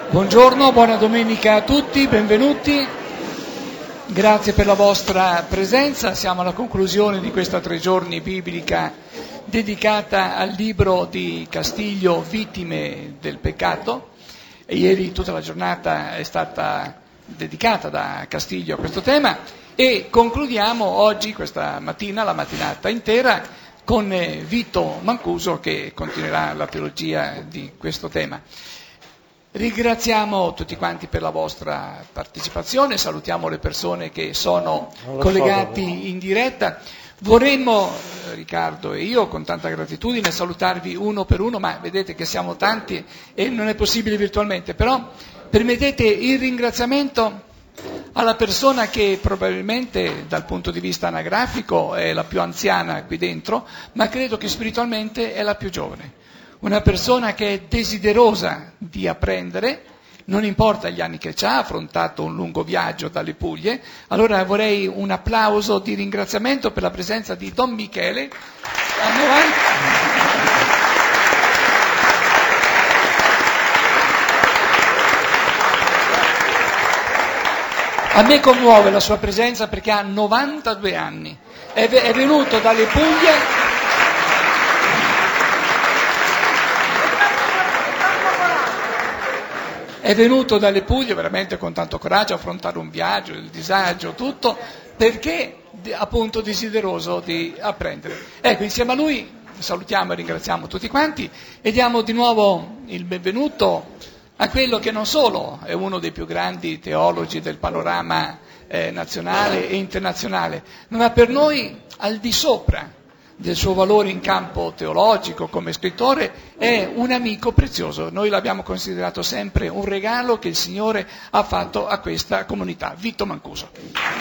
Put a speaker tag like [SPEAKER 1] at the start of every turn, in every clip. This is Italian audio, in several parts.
[SPEAKER 1] Buongiorno, buona domenica a tutti, benvenuti. Grazie per la vostra presenza. Siamo alla conclusione di questa 3 giorni biblica dedicata al libro di Castiglio, Vittime del peccato. E ieri tutta la giornata è stata dedicata da Castiglio a questo tema e concludiamo oggi, questa mattina, la mattinata intera, con Vito Mancuso che continuerà la teologia di questo tema. Ringraziamo tutti quanti per la vostra partecipazione, salutiamo le persone che sono collegati in diretta. Vorremmo, Riccardo e io, con tanta gratitudine, salutarvi uno per uno, ma vedete che siamo tanti e non è possibile virtualmente, però permettete il ringraziamento alla persona che probabilmente dal punto di vista anagrafico è la più anziana qui dentro, ma credo che spiritualmente è la più giovane. Una persona che è desiderosa di apprendere, non importa gli anni che ha affrontato un lungo viaggio dalle Puglie. Allora vorrei un applauso di ringraziamento per la presenza di Don Michele. A me commuove la sua presenza perché ha 92 anni, è venuto dalle Puglie. È venuto dalle Puglie veramente con tanto coraggio a affrontare un viaggio, il disagio, tutto, perché appunto desideroso di apprendere. Ecco, insieme a lui salutiamo e ringraziamo tutti quanti e diamo di nuovo il benvenuto a quello che non solo è uno dei più grandi teologi del panorama nazionale e internazionale, ma per noi al di sopra del suo valore in campo teologico come scrittore, è un amico prezioso. Noi l'abbiamo considerato sempre un regalo che il Signore ha fatto a questa comunità. Vito Mancuso.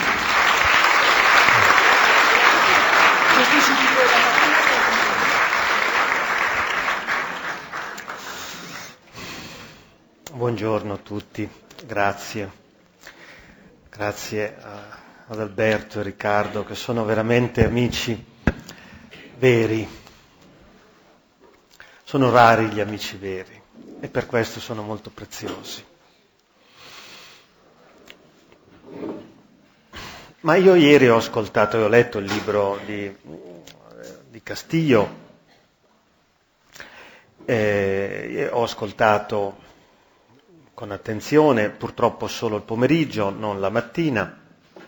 [SPEAKER 2] Buongiorno a tutti, grazie. Grazie ad Alberto e Riccardo che sono veramente amici veri. Sono rari gli amici veri e per questo sono molto preziosi. Ma io ieri ho ascoltato e ho letto il libro di Castiglio, ho ascoltato con attenzione, purtroppo solo il pomeriggio, non la mattina.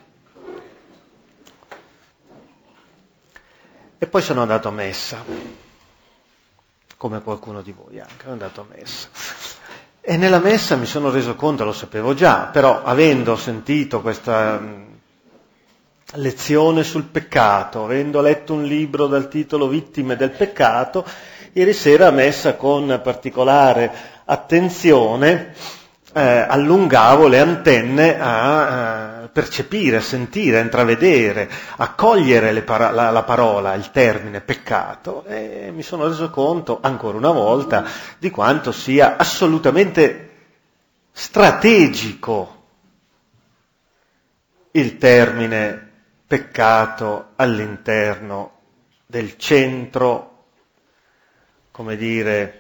[SPEAKER 2] E poi sono andato a messa, come qualcuno di voi anche, sono andato a messa. E nella messa mi sono reso conto, lo sapevo già, però avendo sentito questa lezione sul peccato, avendo letto un libro dal titolo Vittime del peccato, ieri sera a messa con particolare attenzione allungavo le antenne a percepire, a sentire, a intravedere, a cogliere la parola, il termine peccato, e mi sono reso conto ancora una volta di quanto sia assolutamente strategico il termine peccato all'interno del centro, come dire,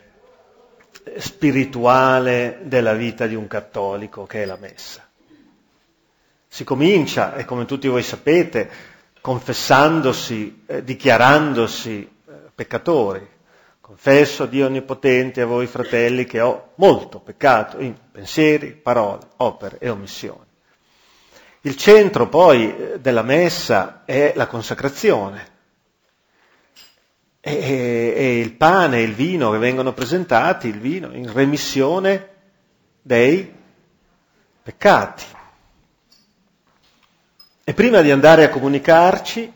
[SPEAKER 2] spirituale della vita di un cattolico, che è la messa. Si comincia, e come tutti voi sapete, confessandosi, dichiarandosi peccatori. Confesso a Dio Onnipotente, a voi fratelli, che ho molto peccato in pensieri, parole, opere e omissioni. Il centro poi della messa è la consacrazione. E il pane e il vino che vengono presentati, il vino in remissione dei peccati. E prima di andare a comunicarci,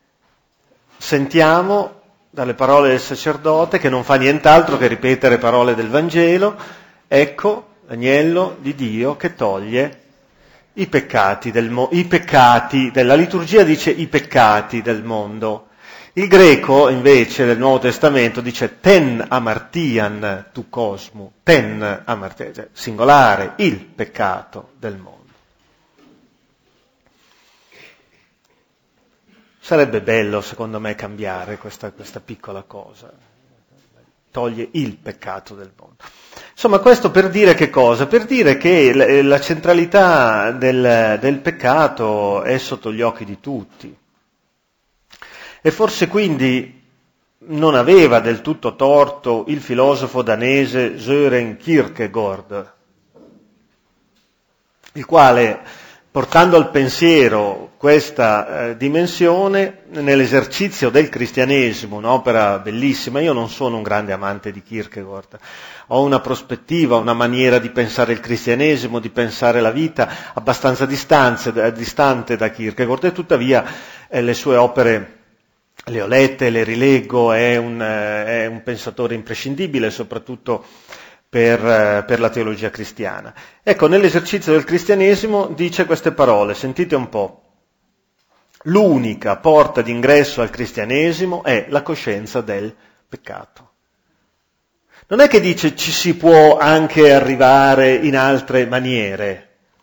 [SPEAKER 2] sentiamo dalle parole del sacerdote, che non fa nient'altro che ripetere parole del Vangelo, ecco l'agnello di Dio che toglie i peccati i peccati della liturgia dice i peccati del mondo. Il greco, invece, del Nuovo Testamento dice ten amartian tu cosmu, ten amartian, cioè singolare, il peccato del mondo. Sarebbe bello, secondo me, cambiare questa piccola cosa. toglie il peccato del mondo. Insomma, questo per dire che cosa? Per dire che la centralità del peccato è sotto gli occhi di tutti. E forse quindi non aveva del tutto torto il filosofo danese Søren Kierkegaard, il quale, portando al pensiero questa dimensione, nell'esercizio del cristianesimo, un'opera bellissima. Io non sono un grande amante di Kierkegaard, ho una prospettiva, una maniera di pensare il cristianesimo, di pensare la vita abbastanza distante da Kierkegaard, e tuttavia le sue opere le ho lette, le rileggo, è un pensatore imprescindibile, soprattutto per la teologia cristiana. Ecco, nell'esercizio del cristianesimo dice queste parole, sentite un po'. L'unica porta d'ingresso al cristianesimo è la coscienza del peccato. Non è che dice ci si può anche arrivare in altre maniere.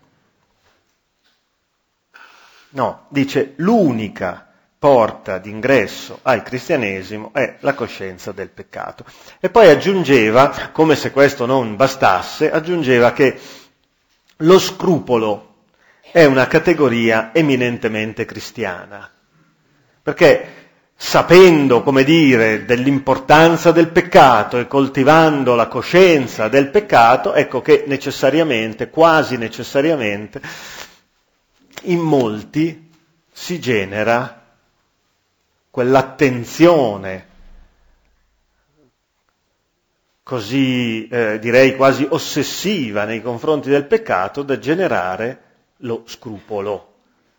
[SPEAKER 2] No, dice l'unica porta d'ingresso al cristianesimo è la coscienza del peccato. E poi aggiungeva, come se questo non bastasse, aggiungeva che lo scrupolo è una categoria eminentemente cristiana, perché sapendo, come dire, dell'importanza del peccato e coltivando la coscienza del peccato, ecco che necessariamente, quasi necessariamente, in molti si genera quell'attenzione così, direi quasi ossessiva nei confronti del peccato da generare lo scrupolo.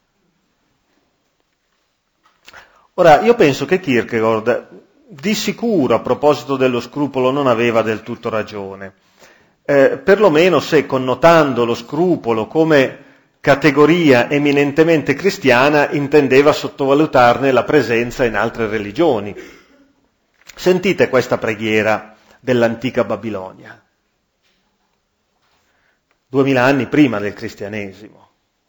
[SPEAKER 2] Ora, io penso che Kierkegaard di sicuro a proposito dello scrupolo non aveva del tutto ragione, perlomeno se connotando lo scrupolo come categoria eminentemente cristiana intendeva sottovalutarne la presenza in altre religioni. Sentite questa preghiera dell'antica Babilonia, 2000 anni prima del cristianesimo.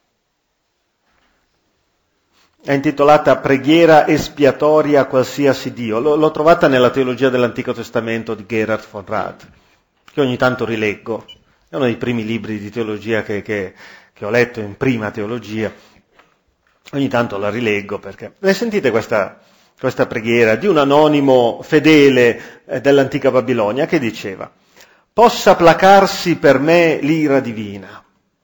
[SPEAKER 2] È intitolata Preghiera espiatoria a qualsiasi Dio. L'ho trovata nella teologia dell'Antico Testamento di Gerhard von Rad, che ogni tanto rileggo. È uno dei primi libri di teologia che ho letto in prima teologia. Ogni tanto la rileggo perché... Sentite questa preghiera di un anonimo fedele dell'antica Babilonia che diceva: possa placarsi per me l'ira divina,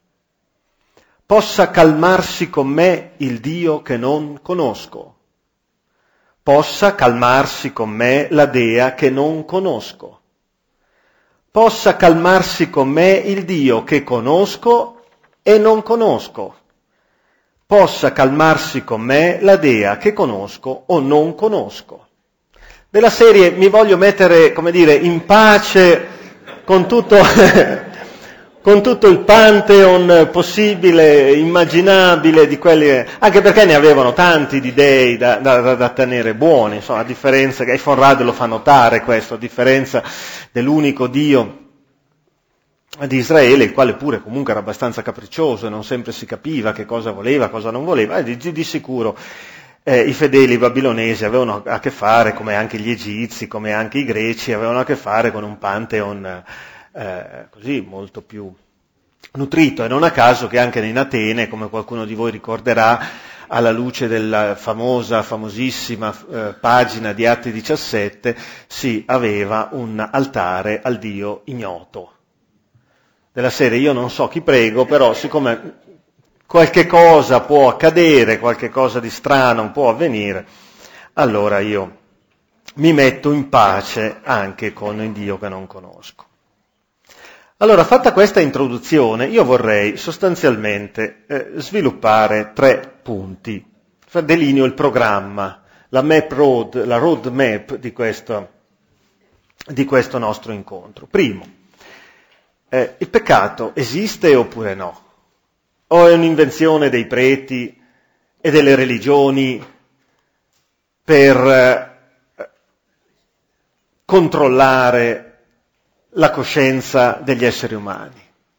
[SPEAKER 2] possa calmarsi con me il Dio che non conosco, possa calmarsi con me la Dea che non conosco, possa calmarsi con me il Dio che conosco e non conosco, possa calmarsi con me la Dea che conosco o non conosco. Della serie mi voglio mettere, come dire, in pace con tutto il pantheon possibile, immaginabile di quelli, anche perché ne avevano tanti di dei da tenere buoni, insomma, a differenza, che von Rad lo fa notare questo, a differenza dell'unico Dio di Israele, il quale pure comunque era abbastanza capriccioso e non sempre si capiva che cosa voleva, cosa non voleva, e di sicuro i fedeli babilonesi avevano a che fare, come anche gli egizi, come anche i greci, avevano a che fare con un pantheon così molto più nutrito, e non a caso che anche in Atene, come qualcuno di voi ricorderà, alla luce della famosissima pagina di Atti 17, si aveva un altare al dio ignoto. Della serie, io non so chi prego, però siccome qualche cosa può accadere, qualche cosa di strano può avvenire, allora io mi metto in pace anche con il Dio che non conosco. Allora, fatta questa introduzione, io vorrei sostanzialmente sviluppare 3 punti. Delineo il programma, la road map di questo nostro incontro. Primo, il peccato esiste oppure no? O è un'invenzione dei preti e delle religioni per controllare la coscienza degli esseri umani?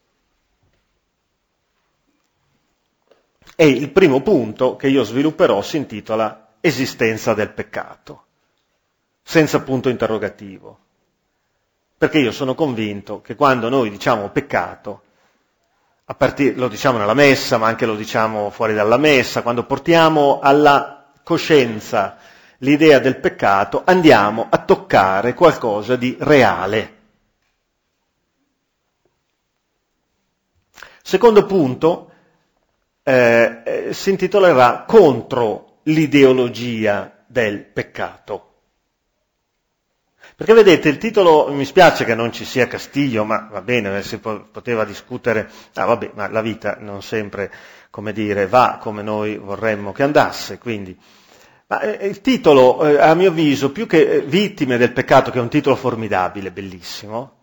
[SPEAKER 2] E il primo punto che io svilupperò si intitola Esistenza del peccato, senza punto interrogativo. Perché io sono convinto che quando noi diciamo peccato, lo diciamo nella messa, ma anche lo diciamo fuori dalla messa, quando portiamo alla coscienza l'idea del peccato, andiamo a toccare qualcosa di reale. Secondo punto, si intitolerà contro l'ideologia del peccato. Perché vedete, il titolo, mi spiace che non ci sia Castiglio, ma va bene, si poteva discutere, ma la vita non sempre, come dire, va come noi vorremmo che andasse, quindi. Ma il titolo, a mio avviso, più che Vittime del peccato, che è un titolo formidabile, bellissimo,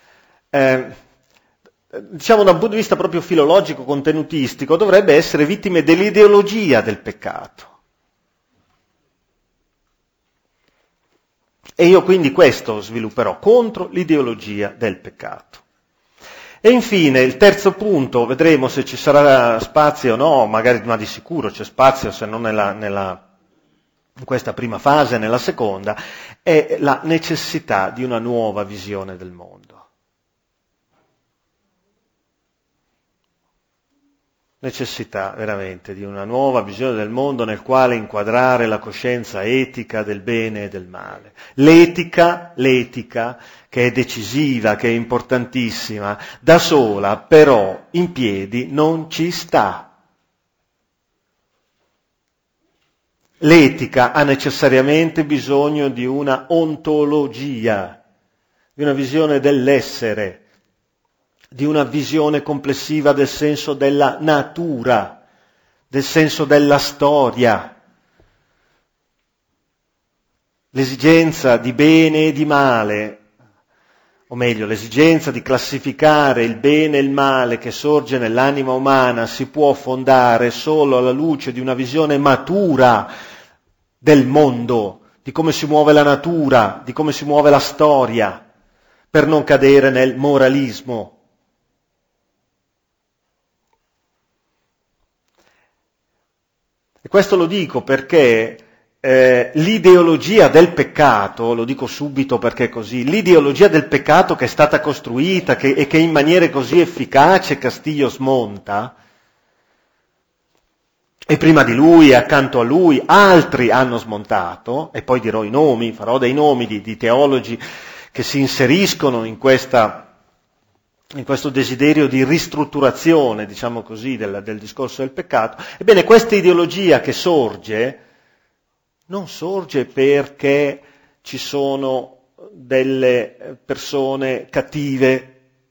[SPEAKER 2] diciamo da un punto di vista proprio filologico, contenutistico, dovrebbe essere Vittime dell'ideologia del peccato. E io quindi questo svilupperò, contro l'ideologia del peccato. E infine, il terzo punto, vedremo se ci sarà spazio o no, magari, ma di sicuro c'è spazio, se non in questa prima fase, nella seconda, è la necessità di una nuova visione del mondo. Necessità veramente di una nuova visione del mondo nel quale inquadrare la coscienza etica del bene e del male. L'etica che è decisiva, che è importantissima, da sola però in piedi non ci sta. L'etica ha necessariamente bisogno di una ontologia, di una visione dell'essere, di una visione complessiva del senso della natura, del senso della storia. L'esigenza di bene e di male, o meglio, l'esigenza di classificare il bene e il male che sorge nell'anima umana si può fondare solo alla luce di una visione matura del mondo, di come si muove la natura, di come si muove la storia, per non cadere nel moralismo. E questo lo dico perché l'ideologia del peccato, lo dico subito perché è così, l'ideologia del peccato che è stata costruita e che in maniere così efficaci Castiglio smonta, e prima di lui e accanto a lui altri hanno smontato, e poi dirò i nomi, farò dei nomi di teologi che si inseriscono in questo desiderio di ristrutturazione, diciamo così, del discorso del peccato. Ebbene, questa ideologia che sorge, non sorge perché ci sono delle persone cattive,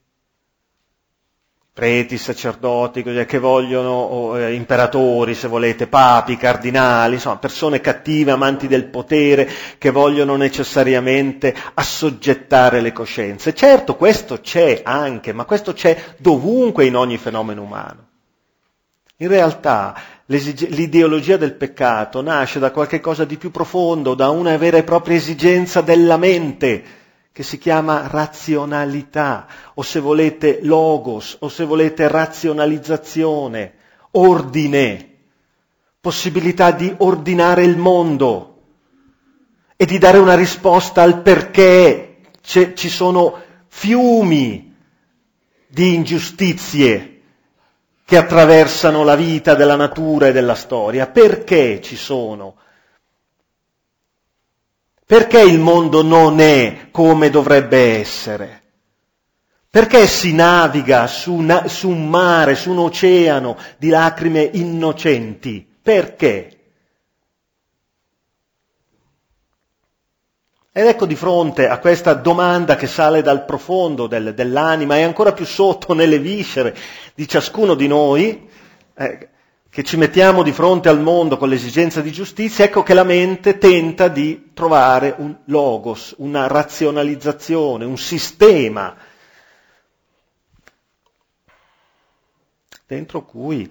[SPEAKER 2] preti, sacerdoti, che vogliono, imperatori, se volete, papi, cardinali, insomma, persone cattive, amanti del potere, che vogliono necessariamente assoggettare le coscienze. Certo, questo c'è anche, ma questo c'è dovunque in ogni fenomeno umano. In realtà, l'ideologia del peccato nasce da qualche cosa di più profondo, da una vera e propria esigenza della mente, che si chiama razionalità, o se volete logos, o se volete razionalizzazione, ordine, possibilità di ordinare il mondo e di dare una risposta al perché ci sono fiumi di ingiustizie che attraversano la vita della natura e della storia. Perché ci sono? Perché il mondo non è come dovrebbe essere? Perché si naviga su un mare, su un oceano di lacrime innocenti? Perché? Ed ecco, di fronte a questa domanda che sale dal profondo dell'anima e ancora più sotto nelle viscere di ciascuno di noi, che ci mettiamo di fronte al mondo con l'esigenza di giustizia, ecco che la mente tenta di trovare un logos, una razionalizzazione, un sistema dentro cui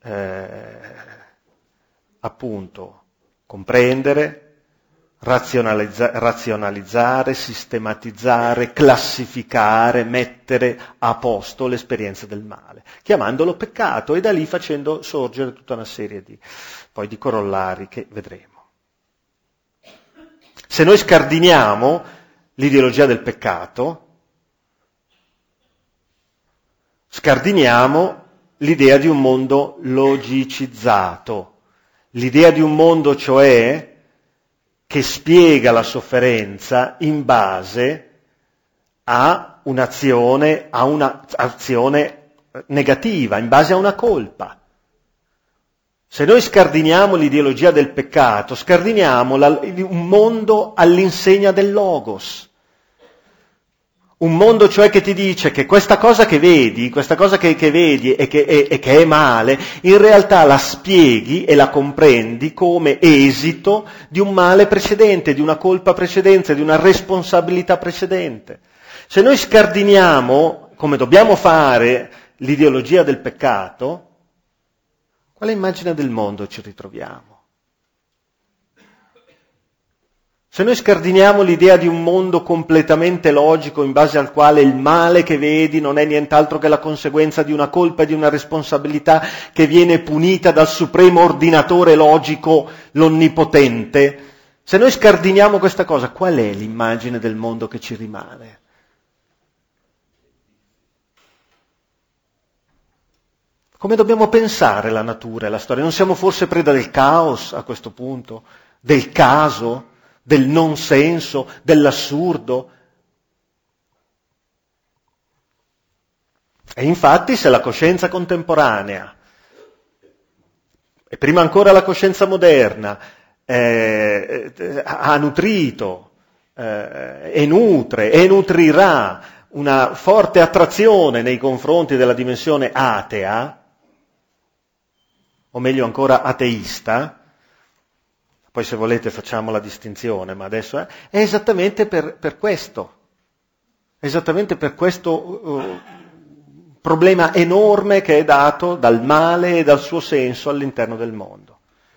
[SPEAKER 2] appunto comprendere, razionalizzare, sistematizzare, classificare, mettere a posto l'esperienza del male, chiamandolo peccato e da lì facendo sorgere tutta una serie di corollari che vedremo. Se noi scardiniamo l'ideologia del peccato, scardiniamo l'idea di un mondo logicizzato, l'idea di un mondo cioè che spiega la sofferenza in base a un'azione negativa, in base a una colpa. Se noi scardiniamo l'ideologia del peccato, scardiniamo un mondo all'insegna del Logos. Un mondo cioè che ti dice che questa cosa che vedi e che è male, in realtà la spieghi e la comprendi come esito di un male precedente, di una colpa precedente, di una responsabilità precedente. Se noi scardiniamo, come dobbiamo fare, l'ideologia del peccato, quale immagine del mondo ci ritroviamo? Se noi scardiniamo l'idea di un mondo completamente logico in base al quale il male che vedi non è nient'altro che la conseguenza di una colpa e di una responsabilità che viene punita dal supremo ordinatore logico, l'onnipotente, se noi scardiniamo questa cosa, qual è l'immagine del mondo che ci rimane? Come dobbiamo pensare la natura e la storia? Non siamo forse preda del caos a questo punto? Del caso? Del non senso? Dell'assurdo? E infatti se la coscienza contemporanea, e prima ancora la coscienza moderna, ha nutrito e nutre e nutrirà una forte attrazione nei confronti della dimensione atea, o meglio ancora ateista, poi se volete facciamo la distinzione, ma adesso è esattamente per questo, problema enorme che è dato dal male e dal suo senso all'interno del mondo.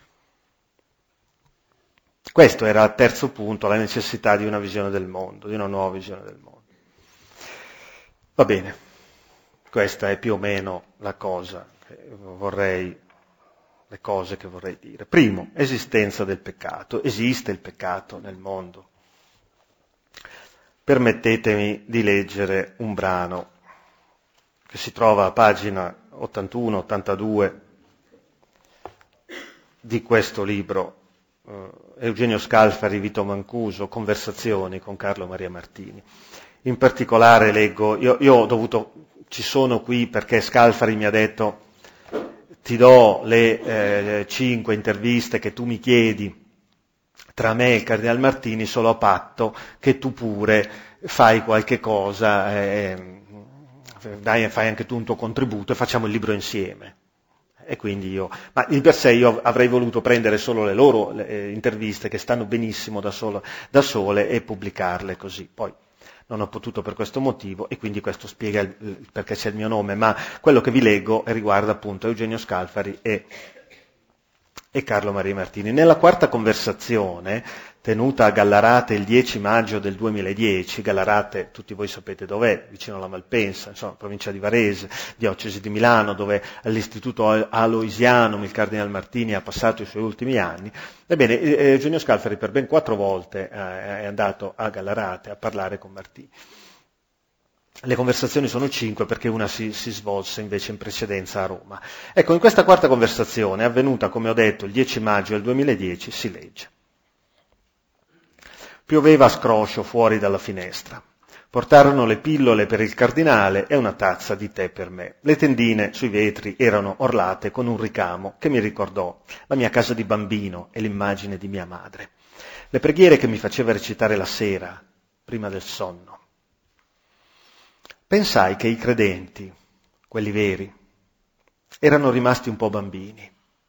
[SPEAKER 2] Questo era il terzo punto, la necessità di una visione del mondo, di una nuova visione del mondo. Va bene, questa è più o meno le cose che vorrei dire. Primo, esistenza del peccato. Esiste il peccato nel mondo. Permettetemi di leggere un brano che si trova a pagina 81-82 di questo libro, Eugenio Scalfari, Vito Mancuso, Conversazioni con Carlo Maria Martini. In particolare leggo, ci sono qui perché Scalfari mi ha detto ti do le 5 interviste che tu mi chiedi tra me e il Cardinal Martini solo a patto che tu pure fai qualche cosa, fai anche tu un tuo contributo e facciamo il libro insieme. E quindi ma di per sé io avrei voluto prendere solo le loro interviste che stanno benissimo da sole e pubblicarle così. Poi non ho potuto per questo motivo e quindi questo spiega perché c'è il mio nome, ma quello che vi leggo riguarda appunto Eugenio Scalfari e Carlo Maria Martini. Nella quarta conversazione, tenuta a Gallarate il 10 maggio del 2010, Gallarate tutti voi sapete dov'è, vicino alla Malpensa, insomma, provincia di Varese, diocesi di Milano, dove all'istituto Aloisianum il Cardinal Martini ha passato i suoi ultimi anni. Ebbene, Eugenio Scalfari per ben 4 volte è andato a Gallarate a parlare con Martini. Le conversazioni sono 5 perché una si svolse invece in precedenza a Roma. Ecco, in questa quarta conversazione, avvenuta come ho detto il 10 maggio del 2010, si legge. Pioveva a scroscio fuori dalla finestra. Portarono le pillole per il cardinale e una tazza di tè per me. Le tendine sui vetri erano orlate con un ricamo che mi ricordò la mia casa di bambino e l'immagine di mia madre. Le preghiere che mi faceva recitare la sera, prima del sonno. Pensai che i credenti, quelli veri, erano rimasti un po' bambini.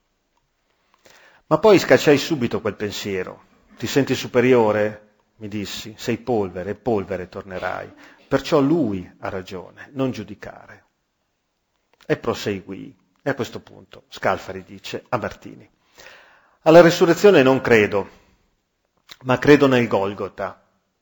[SPEAKER 2] Ma poi scacciai subito quel pensiero. Ti senti superiore? Mi dissi, sei polvere e polvere tornerai. Perciò lui ha ragione, non giudicare. E proseguì. E a questo punto Scalfari dice a Martini, alla resurrezione non credo, ma credo nel Golgota.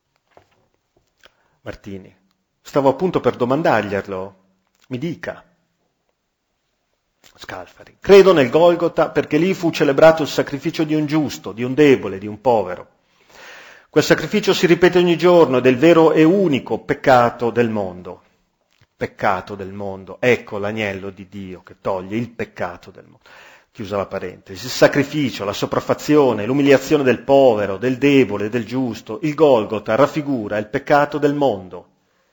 [SPEAKER 2] Martini, stavo appunto per domandarglielo, mi dica. Scalfari, credo nel Golgota perché lì fu celebrato il sacrificio di un giusto, di un debole, di un povero. Quel sacrificio si ripete ogni giorno ed è il vero e unico peccato del mondo. peccato del mondo. Ecco l'agnello di Dio che toglie il peccato del mondo. Chiusa la parentesi. Il sacrificio, la sopraffazione, l'umiliazione del povero, del debole, del giusto, il Golgota raffigura il peccato del mondo.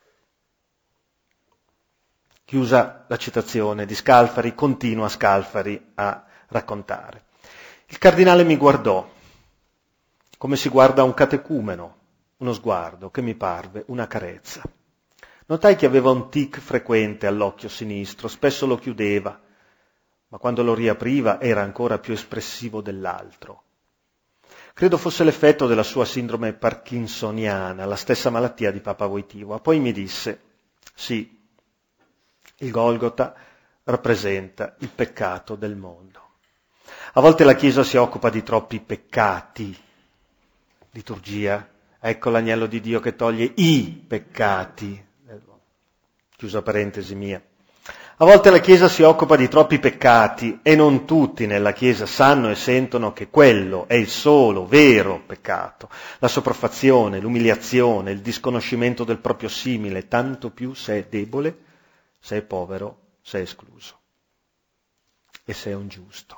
[SPEAKER 2] Chiusa la citazione di Scalfari, continua Scalfari a raccontare. Il cardinale mi guardò, come si guarda un catecumeno, uno sguardo che mi parve una carezza. Notai che aveva un tic frequente all'occhio sinistro, spesso lo chiudeva, ma quando lo riapriva era ancora più espressivo dell'altro. Credo fosse l'effetto della sua sindrome parkinsoniana, la stessa malattia di Papa Wojtyła. Poi mi disse, sì, il Golgota rappresenta il peccato del mondo. A volte la Chiesa si occupa di troppi peccati. Liturgia, ecco l'agnello di Dio che toglie i peccati. Chiusa parentesi mia. A volte la Chiesa si occupa di troppi peccati e non tutti nella Chiesa sanno e sentono che quello è il solo vero peccato. La sopraffazione, l'umiliazione, il disconoscimento del proprio simile, tanto più se è debole, se è povero, se è escluso e se è un giusto.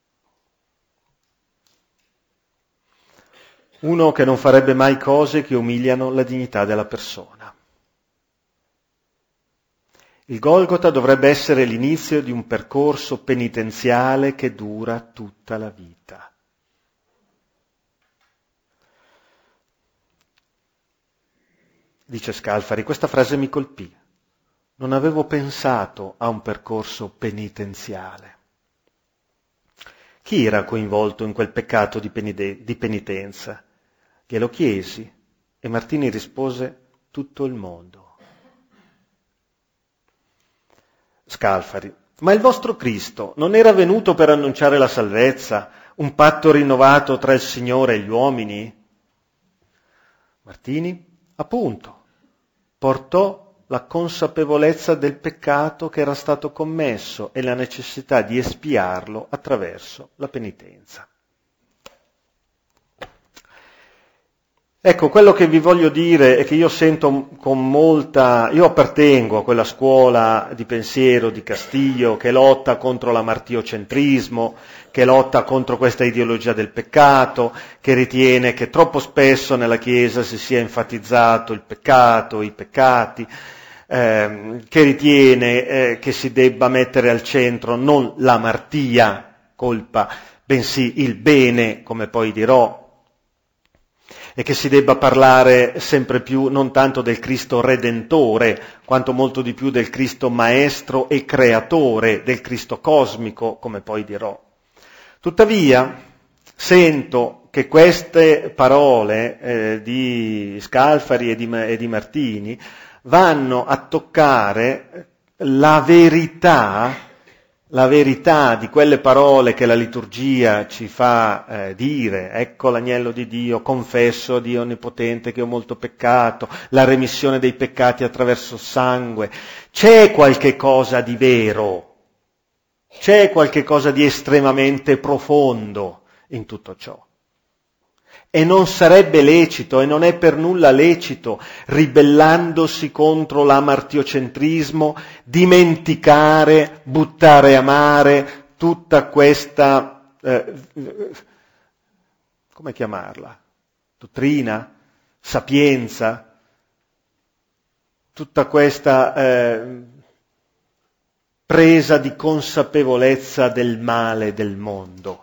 [SPEAKER 2] Uno che non farebbe mai cose che umiliano la dignità della persona. Il Golgota dovrebbe essere l'inizio di un percorso penitenziale che dura tutta la vita. Dice Scalfari, questa frase mi colpì. Non avevo pensato a un percorso penitenziale. Chi era coinvolto in quel peccato di penitenza? Glielo chiesi e Martini rispose tutto il mondo. Scalfari, ma il vostro Cristo non era venuto per annunciare la salvezza, un patto rinnovato tra il Signore e gli uomini? Martini, appunto, portò la consapevolezza del peccato che era stato commesso e la necessità di espiarlo attraverso la penitenza. Ecco, quello che vi voglio dire è che io sento con io appartengo a quella scuola di pensiero di Castiglio che lotta contro l'amartiocentrismo, che lotta contro questa ideologia del peccato, che ritiene che troppo spesso nella Chiesa si sia enfatizzato il peccato, i peccati, che ritiene che si debba mettere al centro non l'amartia, colpa, bensì il bene, come poi dirò, e che si debba parlare sempre più non tanto del Cristo Redentore, quanto molto di più del Cristo Maestro e Creatore, del Cristo cosmico, come poi dirò. Tuttavia, sento che queste parole di Scalfari e di Martini vanno a toccare la verità di quelle parole che la liturgia ci fa dire, ecco l'agnello di Dio, confesso a Dio Onnipotente che ho molto peccato, la remissione dei peccati attraverso il sangue. C'è qualche cosa di vero, c'è qualche cosa di estremamente profondo in tutto ciò. E non sarebbe lecito, e non è per nulla lecito, ribellandosi contro l'amartiocentrismo, dimenticare, buttare a mare tutta questa, come chiamarla? Dottrina? Sapienza? Tutta questa presa di consapevolezza del male del mondo.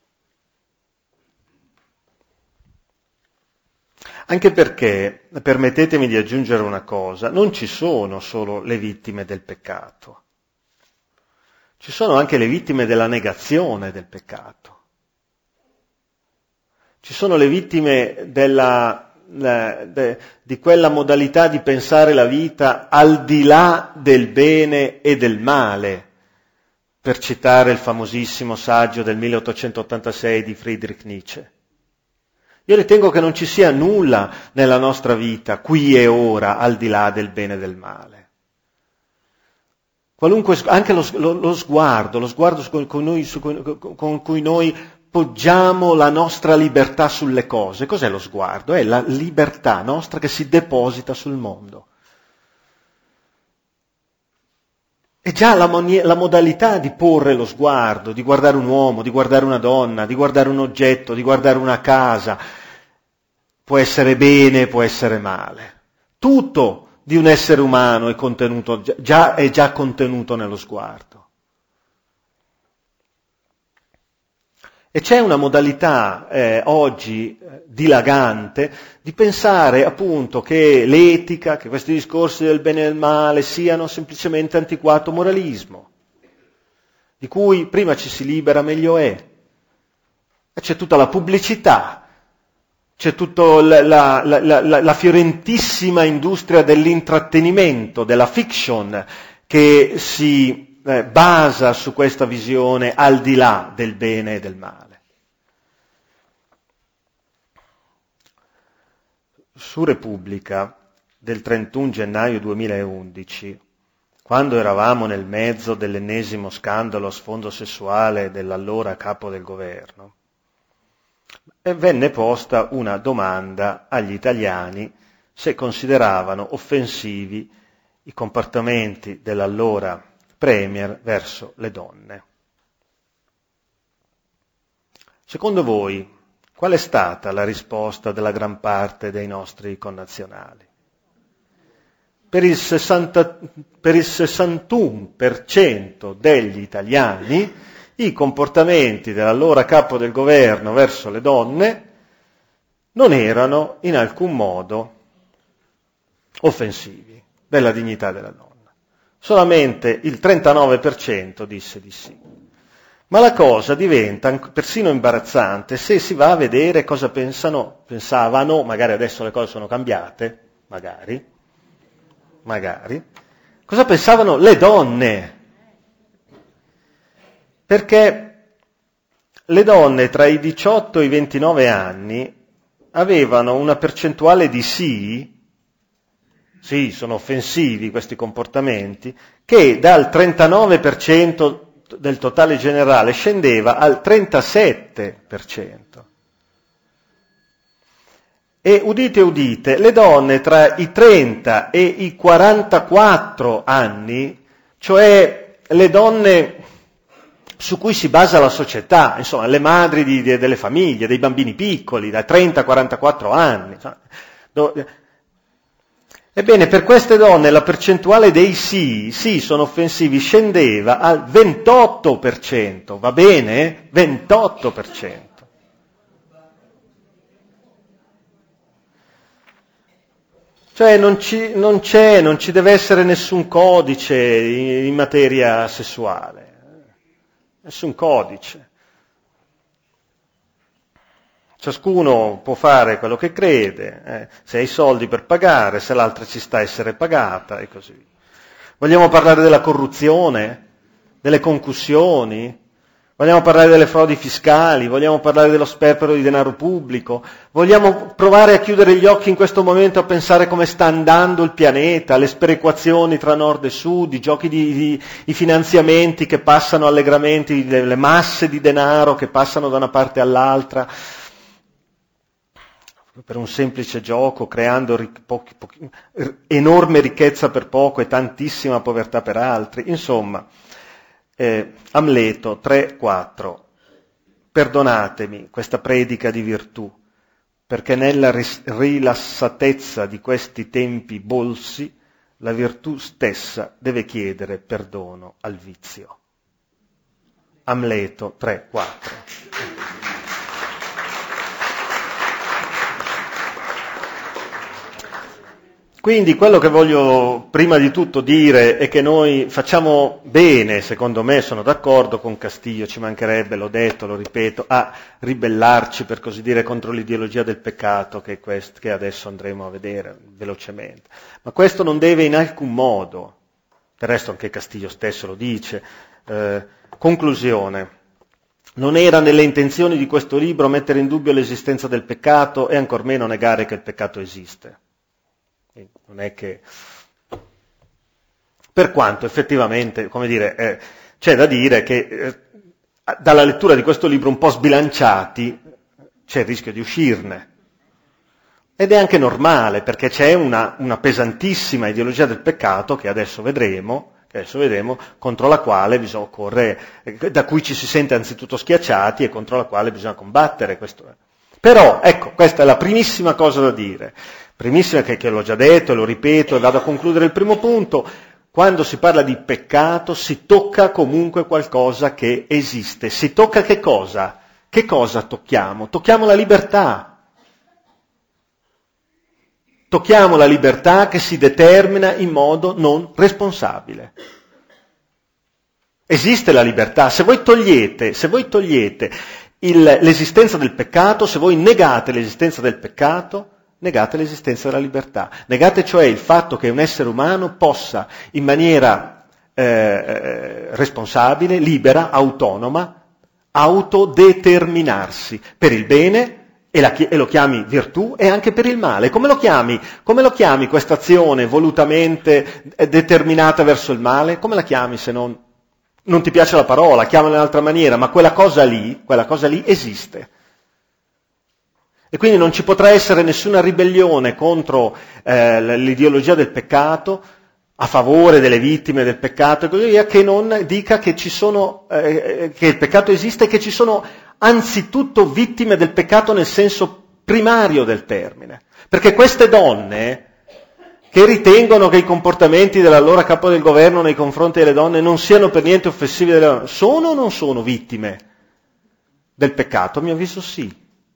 [SPEAKER 2] Anche perché, permettetemi di aggiungere una cosa, non ci sono solo le vittime del peccato, ci sono anche le vittime della negazione del peccato, ci sono le vittime di quella modalità di pensare la vita al di là del bene e del male, per citare il famosissimo saggio del 1886 di Friedrich Nietzsche. Io ritengo che non ci sia nulla nella nostra vita, qui e ora, al di là del bene e del male. Anche lo sguardo con cui noi poggiamo la nostra libertà sulle cose. Cos'è lo sguardo? È la libertà nostra che si deposita sul mondo. è già la modalità di porre lo sguardo, di guardare un uomo, di guardare una donna, di guardare un oggetto, di guardare una casa. Può essere bene, può essere male. Tutto di un essere umano è contenuto, è già contenuto nello sguardo. E c'è una modalità oggi dilagante di pensare appunto che l'etica, che questi discorsi del bene e del male siano semplicemente antiquato moralismo, di cui prima ci si libera meglio è. E c'è tutta la pubblicità, c'è tutta la fiorentissima industria dell'intrattenimento, della fiction, che si basa su questa visione al di là del bene e del male. Su Repubblica del 31 gennaio 2011, quando eravamo nel mezzo dell'ennesimo scandalo a sfondo sessuale dell'allora capo del governo, venne posta una domanda agli italiani se consideravano offensivi i comportamenti dell'allora Premier verso le donne. Secondo voi, qual è stata la risposta della gran parte dei nostri connazionali? Per il 61% degli italiani i comportamenti dell'allora capo del governo verso le donne non erano in alcun modo offensivi della dignità della donna. Solamente il 39% disse di sì. Ma la cosa diventa persino imbarazzante se si va a vedere cosa pensavano, magari adesso le cose sono cambiate, magari, cosa pensavano le donne. Perché le donne tra i 18 e i 29 anni avevano una percentuale di sì, sono offensivi questi comportamenti, che dal 39% del totale generale scendeva al 37%. E udite udite, le donne tra i 30 e i 44 anni, cioè le donne su cui si basa la società, insomma le madri delle famiglie, dei bambini piccoli, da 30 a 44 anni. Ebbene, per queste donne la percentuale dei sì sono offensivi, scendeva al 28%, va bene? 28%. Cioè non ci deve essere nessun codice in materia sessuale, nessun codice. Ciascuno può fare quello che crede, se ha i soldi per pagare, se l'altra ci sta a essere pagata e così via. Vogliamo parlare della corruzione, delle concussioni, vogliamo parlare delle frodi fiscali, vogliamo parlare dello sperpero di denaro pubblico, vogliamo provare a chiudere gli occhi in questo momento a pensare come sta andando il pianeta, le sperequazioni tra nord e sud, i giochi i finanziamenti che passano allegramente, le masse di denaro che passano da una parte all'altra, per un semplice gioco, creando enorme ricchezza per poco e tantissima povertà per altri. Insomma, Amleto 3,4. Perdonatemi questa predica di virtù, perché nella rilassatezza di questi tempi bolsi, la virtù stessa deve chiedere perdono al vizio. Amleto 3,4. Quindi quello che voglio prima di tutto dire è che noi facciamo bene, secondo me, sono d'accordo con Castillo, ci mancherebbe, l'ho detto, lo ripeto, a ribellarci, per così dire, contro l'ideologia del peccato che adesso andremo a vedere velocemente. Ma questo non deve in alcun modo, del resto anche Castillo stesso lo dice, conclusione. Non era nelle intenzioni di questo libro mettere in dubbio l'esistenza del peccato e ancor meno negare che il peccato esiste. Non è che, per quanto effettivamente, come dire, c'è da dire che dalla lettura di questo libro un po' sbilanciati c'è il rischio di uscirne. Ed è anche normale, perché c'è una pesantissima ideologia del peccato, che adesso vedremo, che adesso vedremo, contro la quale bisogna da cui ci si sente anzitutto schiacciati e contro la quale bisogna combattere. Però, ecco, questa è la primissima cosa da dire, primissima che l'ho già detto e lo ripeto e vado a concludere il primo punto. Quando si parla di peccato si tocca comunque qualcosa che esiste. Si tocca che cosa? Che cosa tocchiamo? Tocchiamo la libertà. Tocchiamo la libertà che si determina in modo non responsabile. Esiste la libertà. Se voi togliete l'esistenza del peccato, se voi negate l'esistenza del peccato, negate l'esistenza della libertà. Negate cioè il fatto che un essere umano possa in maniera responsabile, libera, autonoma, autodeterminarsi per il bene e lo chiami virtù e anche per il male. Come lo chiami questa azione volutamente determinata verso il male? Come la chiami se non ti piace la parola, chiamala in un'altra maniera, ma quella cosa lì esiste. E quindi non ci potrà essere nessuna ribellione contro l'ideologia del peccato, a favore delle vittime del peccato e così via, che non dica che che il peccato esiste e che ci sono anzitutto vittime del peccato nel senso primario del termine. Perché queste donne che ritengono che i comportamenti dell'allora capo del governo nei confronti delle donne non siano per niente offensivi delle donne, sono o non sono vittime del peccato? A mio avviso sì.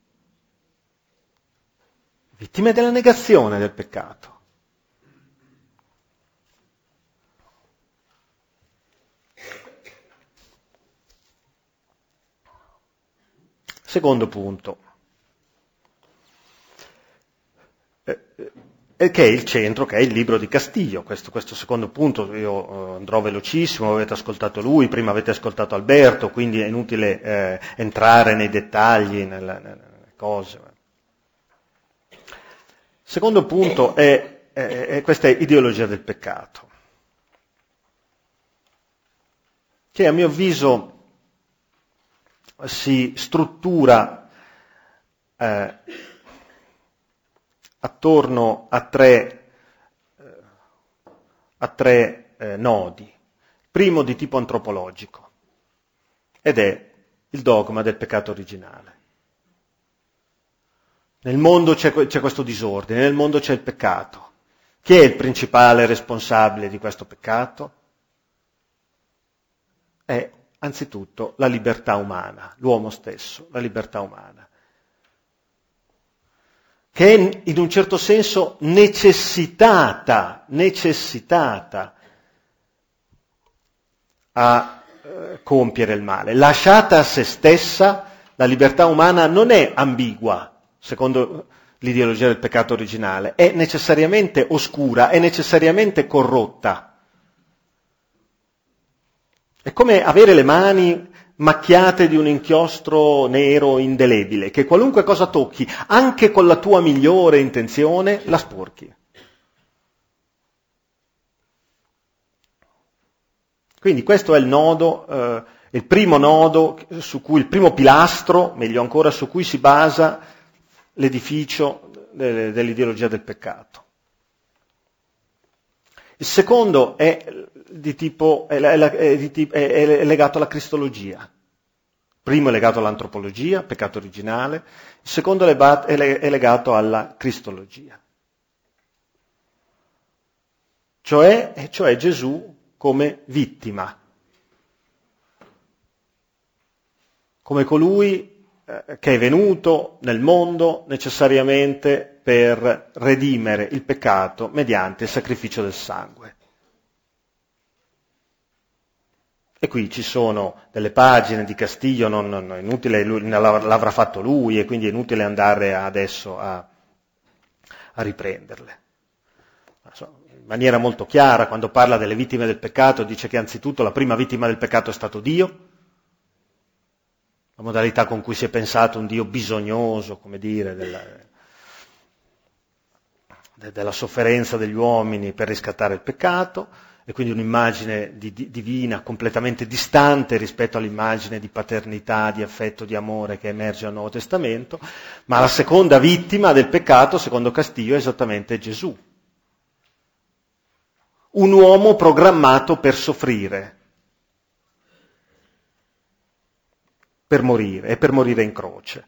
[SPEAKER 2] Vittime della negazione del peccato. Secondo punto, che è il centro, che è il libro di Castillo. Questo secondo punto io andrò velocissimo, avete ascoltato lui, prima avete ascoltato Alberto, quindi è inutile entrare nei dettagli, nelle cose. Secondo punto è questa ideologia del peccato, che a mio avviso si struttura attorno a tre nodi. Il primo di tipo antropologico, ed è il dogma del peccato originale. Nel mondo c'è questo disordine, nel mondo c'è il peccato. Chi è il principale responsabile di questo peccato? È anzitutto la libertà umana, l'uomo stesso, la libertà umana, che è in un certo senso necessitata a compiere il male. Lasciata a se stessa, la libertà umana non è ambigua, secondo l'ideologia del peccato originale, è necessariamente oscura, è necessariamente corrotta. È come avere le mani macchiate di un inchiostro nero indelebile, che qualunque cosa tocchi, anche con la tua migliore intenzione, la sporchi. Quindi questo è il nodo, il primo nodo, il primo pilastro, meglio ancora, su cui si basa l'edificio dell'ideologia del peccato. Il secondo è legato alla cristologia. Il primo è legato all'antropologia, peccato originale, il secondo è legato alla cristologia. Cioè Gesù come vittima, come colui che è venuto nel mondo necessariamente per redimere il peccato mediante il sacrificio del sangue. E qui ci sono delle pagine di Castillo, non è inutile, l'avrà fatto lui e quindi è inutile andare adesso a riprenderle. In maniera molto chiara, quando parla delle vittime del peccato, dice che anzitutto la prima vittima del peccato è stato Dio, la modalità con cui si è pensato un Dio bisognoso, come dire, della sofferenza degli uomini per riscattare il peccato, e quindi un'immagine divina completamente distante rispetto all'immagine di paternità, di affetto, di amore che emerge nel Nuovo Testamento, ma la seconda vittima del peccato, secondo Castillo, è esattamente Gesù. un uomo programmato per soffrire, per morire e per morire in croce.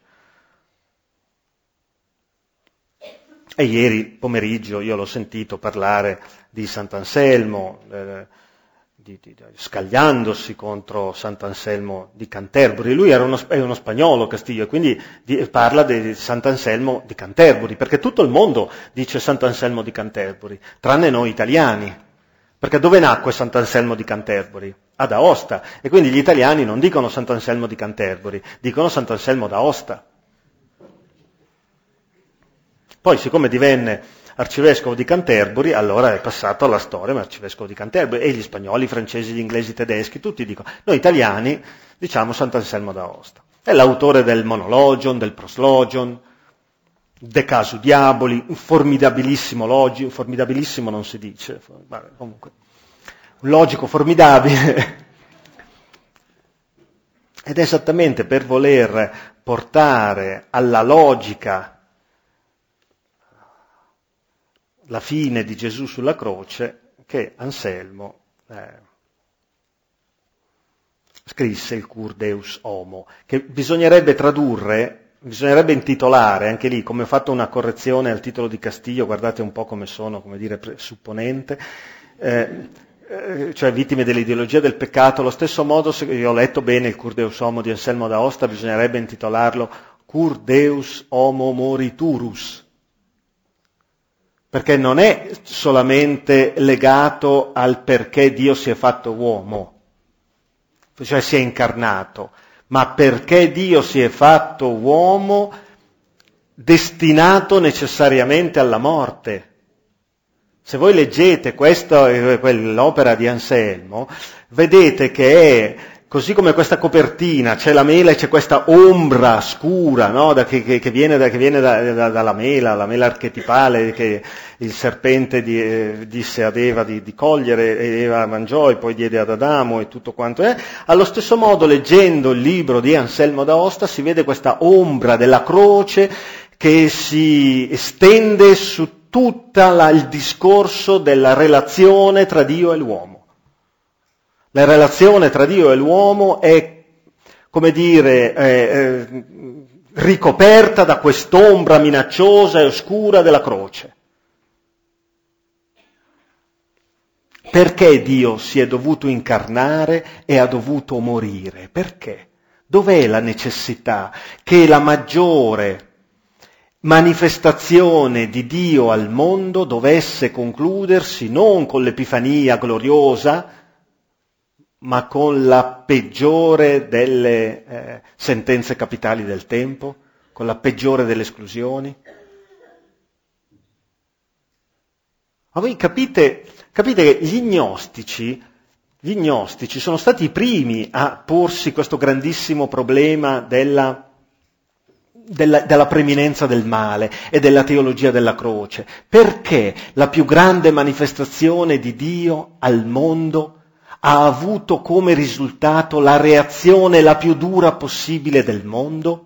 [SPEAKER 2] E ieri pomeriggio io l'ho sentito parlare di Sant'Anselmo, scagliandosi contro Sant'Anselmo di Canterbury. Lui è uno spagnolo, Castillo, e quindi parla di Sant'Anselmo di Canterbury, perché tutto il mondo dice Sant'Anselmo di Canterbury, tranne noi italiani. Perché dove nacque Sant'Anselmo di Canterbury? Ad Aosta. E quindi gli italiani non dicono Sant'Anselmo di Canterbury, dicono Sant'Anselmo d'Aosta. Poi, siccome divenne arcivescovo di Canterbury, allora è passato alla storia come arcivescovo di Canterbury, e gli spagnoli, i francesi, gli inglesi, i tedeschi, tutti dicono, noi italiani diciamo Sant'Anselmo d'Aosta. È l'autore del Monologion, del Proslogion, De Casu Diaboli, un formidabilissimo logico, formidabilissimo non si dice, vabbè, comunque, un logico formidabile. Ed è esattamente per voler portare alla logica la fine di Gesù sulla croce che Anselmo scrisse il Cur Deus Homo, che bisognerebbe tradurre, bisognerebbe intitolare, anche lì, come ho fatto una correzione al titolo di Castillo, guardate un po' come sono, come dire, supponente, cioè vittime dell'ideologia del peccato. Allo stesso modo, se io ho letto bene il Cur Deus Homo di Anselmo d'Aosta, bisognerebbe intitolarlo Cur Deus Homo Moriturus, perché non è solamente legato al perché Dio si è fatto uomo, cioè si è incarnato, ma perché Dio si è fatto uomo destinato necessariamente alla morte. Se voi leggete l'opera di Anselmo, vedete che è, così come questa copertina, c'è la mela e c'è questa ombra scura, no? che viene dalla mela, la mela archetipale che il serpente disse ad Eva di cogliere, e Eva mangiò e poi diede ad Adamo e tutto quanto è. Allo stesso modo, leggendo il libro di Anselmo d'Aosta, si vede questa ombra della croce che si estende su tutto il discorso della relazione tra Dio e l'uomo. La relazione tra Dio e l'uomo è, come dire, ricoperta da quest'ombra minacciosa e oscura della croce. Perché Dio si è dovuto incarnare e ha dovuto morire? Perché? Dov'è la necessità che la maggiore manifestazione di Dio al mondo dovesse concludersi non con l'Epifania gloriosa, ma con la peggiore delle sentenze capitali del tempo, con la peggiore delle esclusioni? Ma voi capite che gli gnostici sono stati i primi a porsi questo grandissimo problema della preminenza del male e della teologia della croce. Perché la più grande manifestazione di Dio al mondo ha avuto come risultato la reazione la più dura possibile del mondo?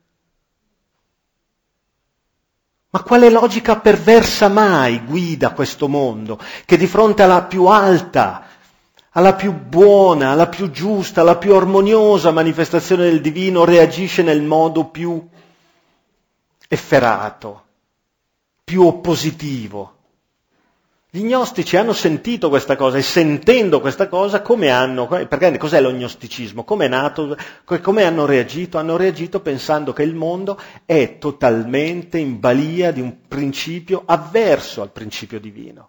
[SPEAKER 2] Ma quale logica perversa mai guida questo mondo, che di fronte alla più alta, alla più buona, alla più giusta, alla più armoniosa manifestazione del divino reagisce nel modo più efferato, più oppositivo? Gli gnostici hanno sentito questa cosa, e sentendo questa cosa, perché cos'è lo gnosticismo? Come è nato? Come hanno reagito? Hanno reagito pensando che il mondo è totalmente in balia di un principio avverso al principio divino.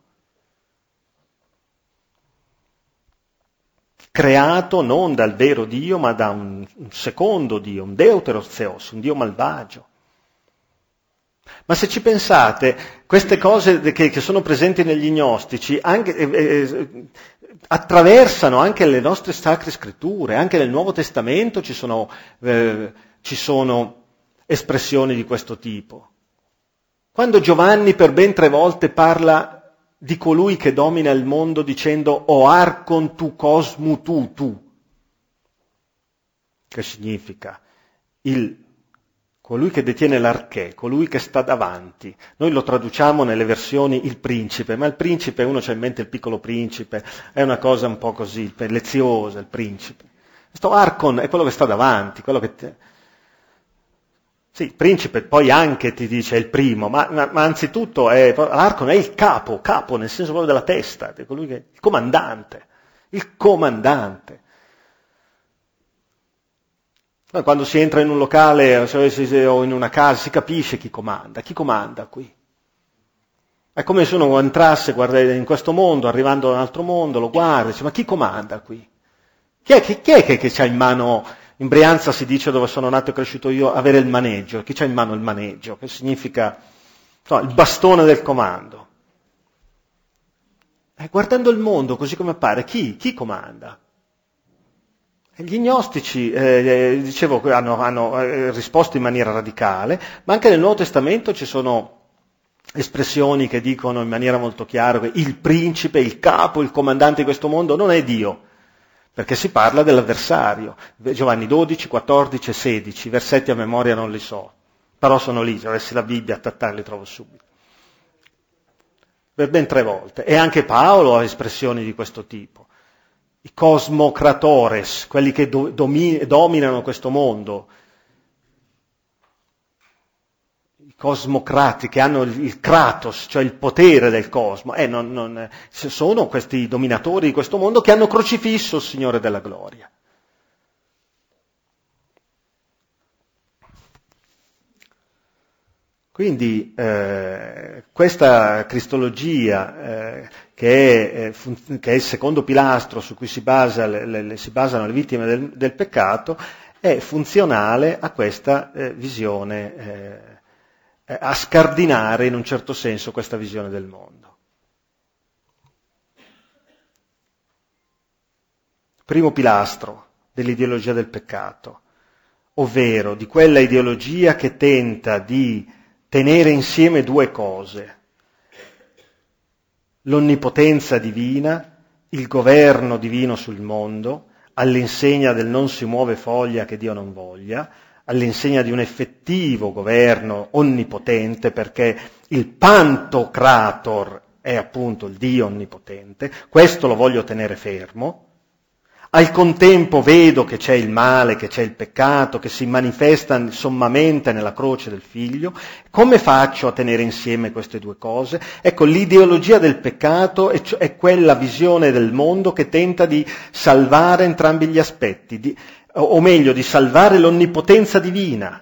[SPEAKER 2] Creato non dal vero Dio, ma da un secondo Dio, un Deuteros Theos, un Dio malvagio. Ma se ci pensate, queste cose che sono presenti negli gnostici attraversano anche le nostre sacre scritture, anche nel Nuovo Testamento ci sono espressioni di questo tipo. Quando Giovanni per ben 3 volte parla di colui che domina il mondo dicendo «O archon tu cosmu tu», che significa il colui che detiene l'archè, colui che sta davanti. Noi lo traduciamo nelle versioni il principe, ma il principe, uno c'ha in mente il piccolo principe, è una cosa un po' così, leziosa, il principe. Questo archon è quello che sta davanti, quello che... Sì, il principe poi anche ti dice è il primo, ma anzitutto l'archon è il capo nel senso proprio della testa, è colui che, il comandante. Quando si entra in un locale o in una casa si capisce chi comanda qui. È come se uno entrasse in questo mondo, arrivando da un altro mondo, lo guarda e dice ma chi comanda qui? Chi è che c'ha in mano, in Brianza si dice dove sono nato e cresciuto io, avere il maneggio, chi c'ha in mano il maneggio, che significa il bastone del comando. Guardando il mondo così come appare, chi comanda? Gli gnostici, dicevo, hanno risposto in maniera radicale, ma anche nel Nuovo Testamento ci sono espressioni che dicono in maniera molto chiara che il principe, il capo, il comandante di questo mondo non è Dio, perché si parla dell'avversario. Giovanni 12, 14 e 16, versetti a memoria non li so, però sono lì, se avessi la Bibbia li trovo subito. Per ben 3 volte. E anche Paolo ha espressioni di questo tipo. I cosmocratores, quelli che dominano questo mondo, i cosmocrati che hanno il kratos, cioè il potere del cosmo, sono questi dominatori di questo mondo che hanno crocifisso il Signore della Gloria. Quindi questa cristologia che è il secondo pilastro su cui si basano le vittime del peccato è funzionale a questa visione, a scardinare in un certo senso questa visione del mondo. Primo pilastro dell'ideologia del peccato, ovvero di quella ideologia che tenta di tenere insieme 2 cose: l'onnipotenza divina, il governo divino sul mondo, all'insegna del non si muove foglia che Dio non voglia, all'insegna di un effettivo governo onnipotente, perché il Pantocrator è appunto il Dio onnipotente, questo lo voglio tenere fermo. Al contempo vedo che c'è il male, che c'è il peccato, che si manifesta sommamente nella croce del Figlio. Come faccio a tenere insieme queste 2 cose? Ecco, l'ideologia del peccato è quella visione del mondo che tenta di salvare entrambi gli aspetti, o meglio, di salvare l'onnipotenza divina.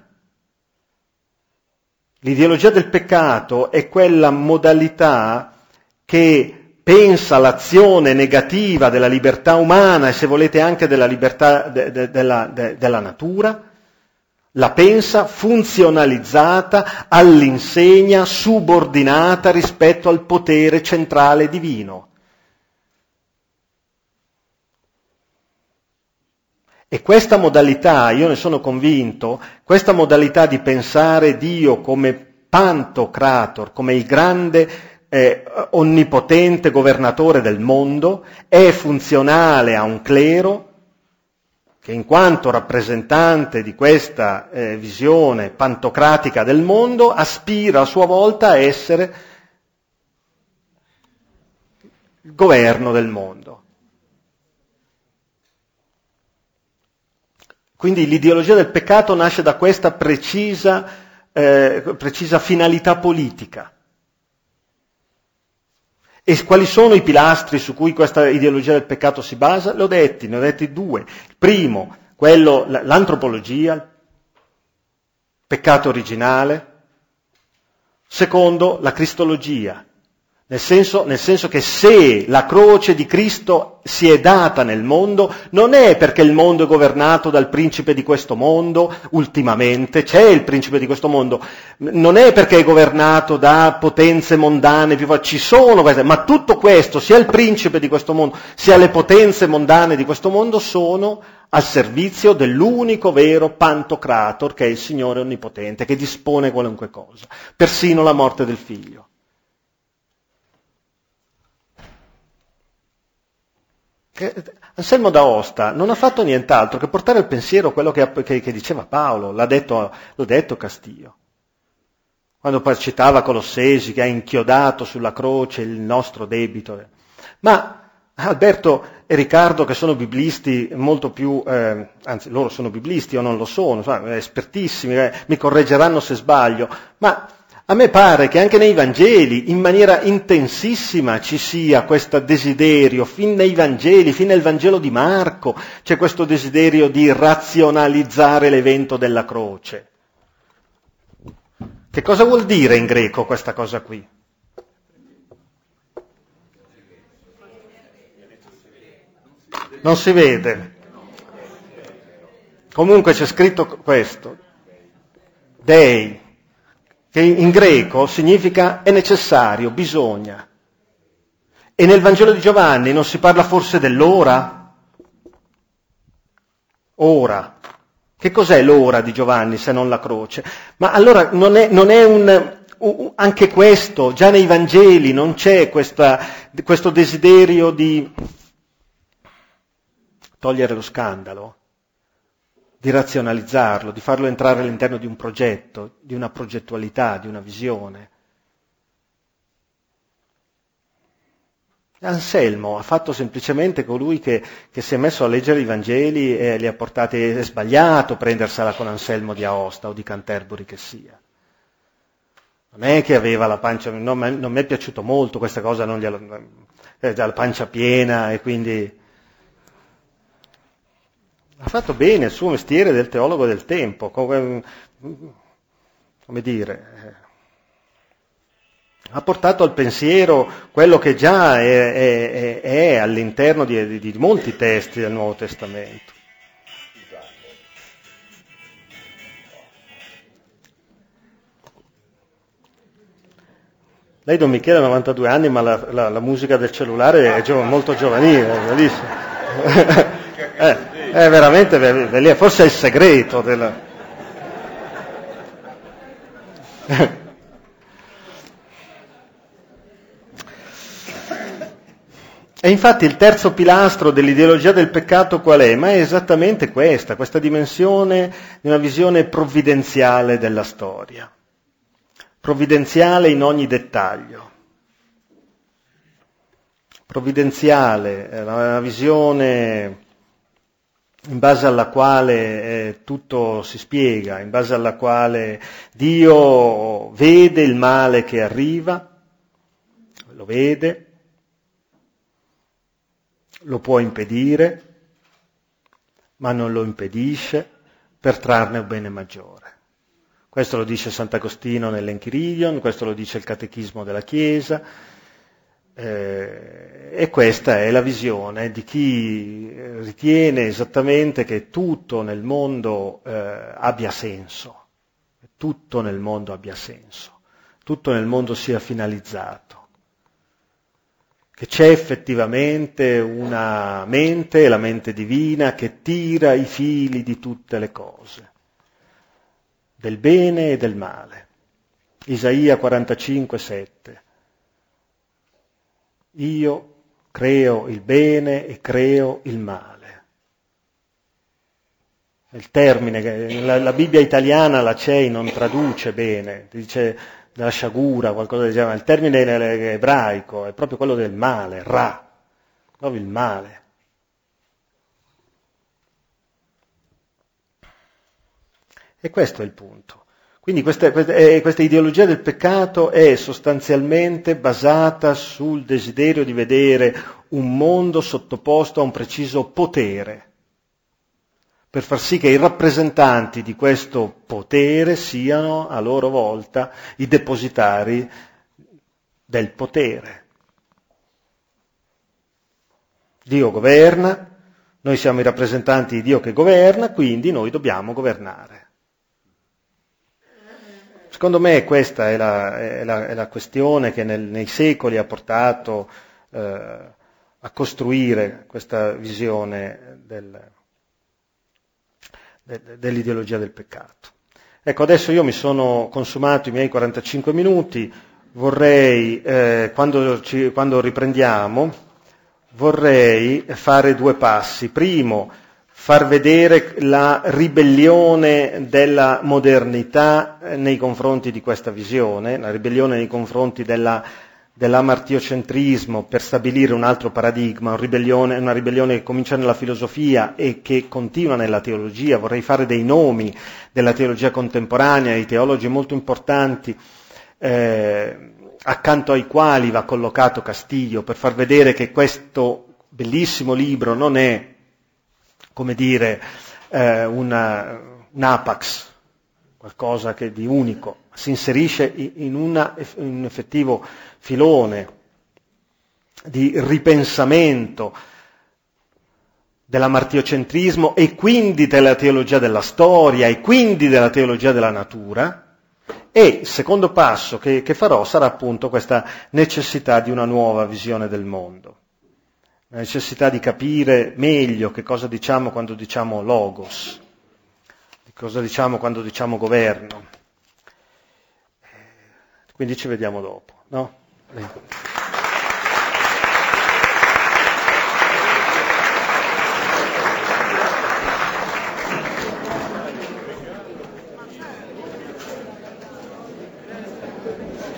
[SPEAKER 2] L'ideologia del peccato è quella modalità che pensa l'azione negativa della libertà umana e, se volete, anche della libertà della natura, la pensa funzionalizzata all'insegna, subordinata rispetto al potere centrale divino. E questa modalità, io ne sono convinto, questa modalità di pensare Dio come Pantocrator, come il grande onnipotente governatore del mondo, è funzionale a un clero che, in quanto rappresentante di questa visione pantocratica del mondo, aspira a sua volta a essere il governo del mondo. Quindi l'ideologia del peccato nasce da questa precisa finalità politica. E quali sono i pilastri su cui questa ideologia del peccato si basa? Ne ho detti 2. Il primo, l'antropologia, il peccato originale. Secondo, la cristologia, nel senso che se la croce di Cristo si è data nel mondo, non è perché il mondo è governato dal principe di questo mondo, ultimamente, c'è il principe di questo mondo, non è perché è governato da potenze mondane, ci sono queste, ma tutto questo, sia il principe di questo mondo, sia le potenze mondane di questo mondo, sono al servizio dell'unico vero Pantocrator, che è il Signore Onnipotente, che dispone qualunque cosa, persino la morte del Figlio. Anselmo d'Aosta non ha fatto nient'altro che portare al pensiero quello che diceva Paolo, l'ha detto Castillo. Quando poi citava Colossesi che ha inchiodato sulla croce il nostro debito. Ma Alberto e Riccardo, che sono biblisti molto più, anzi loro sono biblisti, io non lo sono, espertissimi, mi correggeranno se sbaglio, ma a me pare che anche nei Vangeli, in maniera intensissima, ci sia questo desiderio, fin nei Vangeli, fin nel Vangelo di Marco, c'è questo desiderio di razionalizzare l'evento della croce. Che cosa vuol dire in greco questa cosa qui? Non si vede. Comunque c'è scritto questo. Dei, che in greco significa è necessario, bisogna. E nel Vangelo di Giovanni non si parla forse dell'ora? Ora. Che cos'è l'ora di Giovanni se non la croce? Ma allora non è anche questo, già nei Vangeli non c'è questo desiderio di togliere lo scandalo, di razionalizzarlo, di farlo entrare all'interno di un progetto, di una progettualità, di una visione. Anselmo ha fatto semplicemente colui che si è messo a leggere i Vangeli e li ha portati, è sbagliato prendersela con Anselmo di Aosta o di Canterbury che sia. Non è che aveva la pancia, non mi è piaciuto molto questa cosa, la pancia piena e quindi ha fatto bene il suo mestiere del teologo del tempo, come dire, ha portato al pensiero quello che già è all'interno di molti testi del Nuovo Testamento. Lei, Don Michele, ha 92 anni, ma la musica del cellulare è molto giovanile, è bellissimo. È veramente, forse è il segreto della... E infatti il terzo pilastro dell'ideologia del peccato qual è? Ma è esattamente questa dimensione di una visione provvidenziale della storia, provvidenziale in ogni dettaglio, provvidenziale, una visione in base alla quale tutto si spiega, in base alla quale Dio vede il male che arriva, lo vede, lo può impedire, ma non lo impedisce per trarne un bene maggiore. Questo lo dice Sant'Agostino nell'Enchiridion, questo lo dice il Catechismo della Chiesa, e questa è la visione di chi ritiene esattamente che tutto nel mondo abbia senso, tutto nel mondo abbia senso, tutto nel mondo sia finalizzato. Che c'è effettivamente una mente, la mente divina, che tira i fili di tutte le cose, del bene e del male. Isaia 45,7. Io creo il bene e creo il male. Il termine, la Bibbia italiana la CEI non traduce bene, dice della sciagura, qualcosa del genere, il termine ebraico è proprio quello del male, ra, proprio il male. E questo è il punto. Quindi questa ideologia del peccato è sostanzialmente basata sul desiderio di vedere un mondo sottoposto a un preciso potere, per far sì che i rappresentanti di questo potere siano a loro volta i depositari del potere. Dio governa, noi siamo i rappresentanti di Dio che governa, quindi noi dobbiamo governare. Secondo me questa è la questione che nei secoli ha portato a costruire questa visione dell'ideologia del peccato. Ecco, adesso io mi sono consumato i miei 45 minuti, vorrei, quando riprendiamo, vorrei fare due passi. Primo, far vedere la ribellione della modernità nei confronti di questa visione, la ribellione nei confronti dell'amartiocentrismo per stabilire un altro paradigma, una ribellione che comincia nella filosofia e che continua nella teologia. Vorrei fare dei nomi della teologia contemporanea, di teologi molto importanti, accanto ai quali va collocato Castiglio, per far vedere che questo bellissimo libro non è, come dire, un apax, qualcosa che di unico, si inserisce in un effettivo filone di ripensamento dell'amartiocentrismo e quindi della teologia della storia e quindi della teologia della natura. E il secondo passo che farò sarà appunto questa necessità di una nuova visione del mondo, la necessità di capire meglio che cosa diciamo quando diciamo logos, di cosa diciamo quando diciamo governo. Quindi ci vediamo dopo, no?